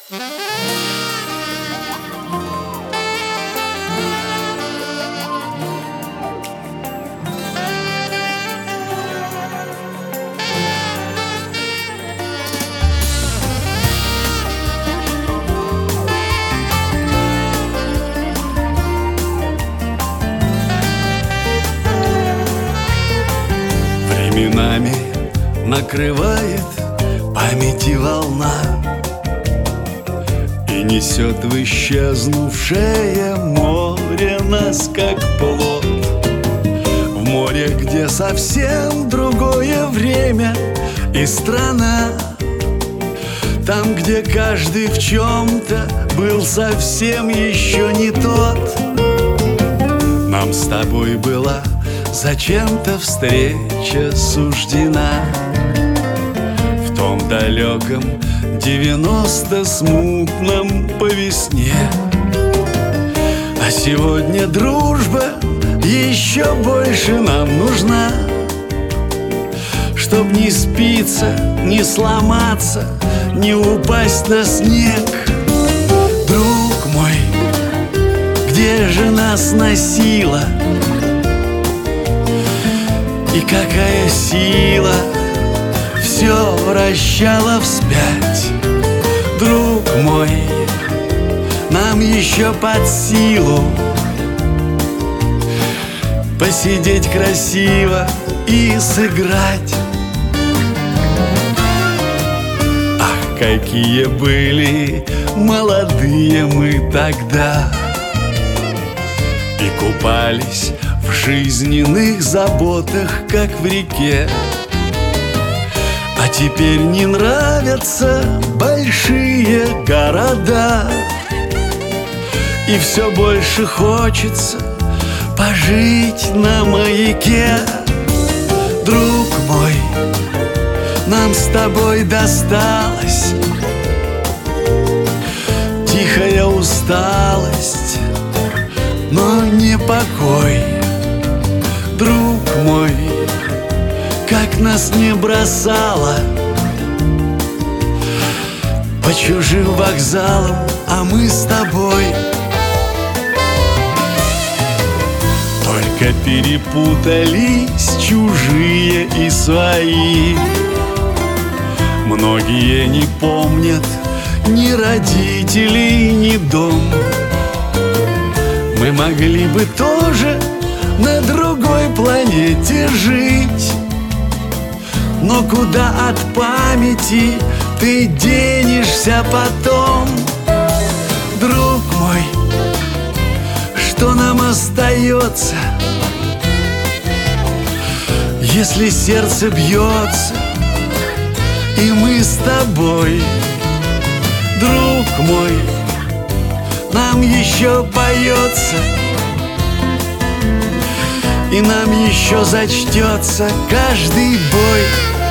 Временами накрывает памяти волна и несет в исчезнувшее море нас, как плот. В море, где совсем другое время и страна, там, где каждый в чем-то был совсем еще не тот. Нам с тобой была зачем-то встреча суждена в том далеком 90 смутном по весне. А сегодня дружба еще больше нам нужна, чтоб не спиться, не сломаться, не упасть на снег. Друг мой, где же нас носило? И какая сила все вращала вспять. Друг мой, нам еще под силу посидеть красиво и сыграть. Ах, какие были молодые мы тогда, и купались в жизненных заботах, как в реке. А теперь не нравятся большие города, и все больше хочется пожить на маяке. Друг мой, нам с тобой досталась тихая усталость, но не покой. Друг мой, как нас не бросало по чужим вокзалам, а мы с тобой только перепутались чужие и свои. Многие не помнят ни родителей, ни дом. Мы могли бы тоже на другой планете жить, но куда от памяти ты денешься потом? Друг мой, что нам остается, если сердце бьется, и мы с тобой? Друг мой, нам еще поется, и нам еще зачтется каждый бой.